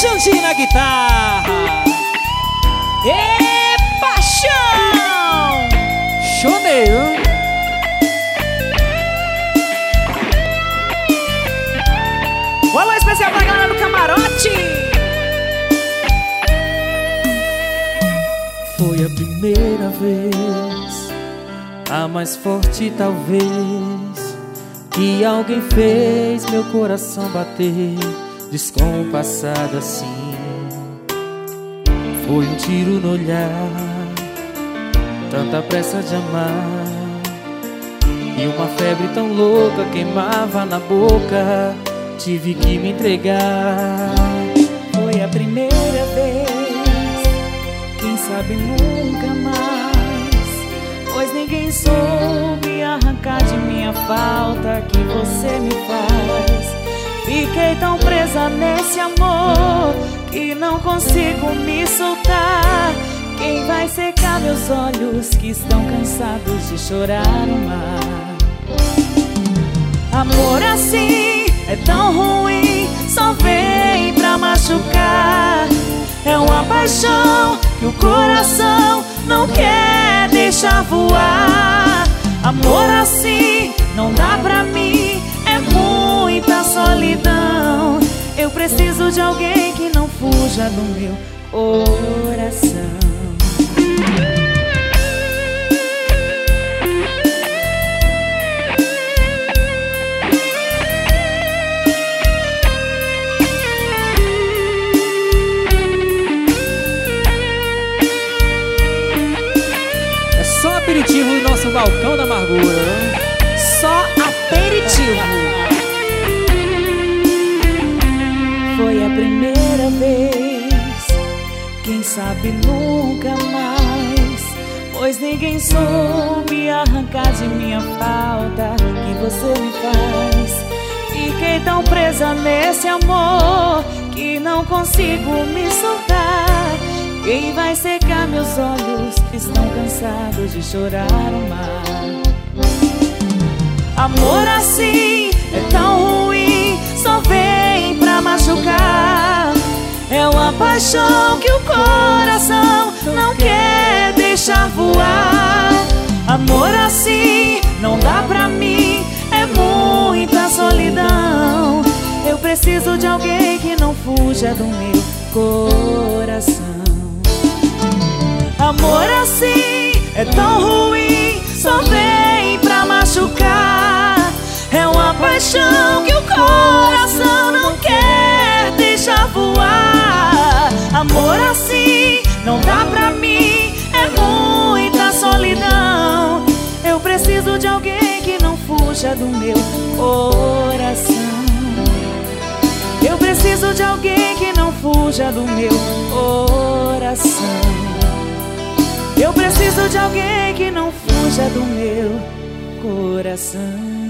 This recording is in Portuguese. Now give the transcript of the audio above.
Xandi na guitarra. E paixão! Choneio. Um alô especial pra galera do camarote. Foi a primeira vez, a mais forte talvez, que alguém fez meu coração bater descompassado assim. Foi um tiro no olhar, tanta pressa de amar, e uma febre tão louca queimava na boca. Tive que me entregar. Foi a primeira vez, quem sabe nunca mais, pois ninguém soube arrancar de minha falta que você me faz. Fiquei tão presa nesse amor que não consigo me soltar. Quem vai secar meus olhos que estão cansados de chorar no mar? Amor assim é tão ruim, só vem pra machucar. É uma paixão que o coração não quer deixar voar. Amor assim não dá pra mim, é muita solidão. Eu preciso de alguém que não fuja do meu coração. Só aperitivo no nosso balcão da amargura. Só aperitivo. Foi a primeira vez, quem sabe nunca mais, pois ninguém soube arrancar de minha falta que você me faz. Fiquei tão presa nesse amor que não consigo me soltar. Quem vai secar meus olhos que estão cansados de chorar no mar? Amor assim é tão ruim, só vem pra machucar. É uma paixão que o coração não quer deixar voar. Amor assim não dá pra mim, é muita solidão. Eu preciso de alguém que não fuja do meu coração. Amor assim é tão ruim, só vem pra machucar. É uma paixão que o coração não quer deixar voar. Amor assim não dá pra mim, é muita solidão. Eu preciso de alguém que não fuja do meu coração. Eu preciso de alguém que não fuja do meu coração. Eu preciso de alguém que não fuja do meu coração.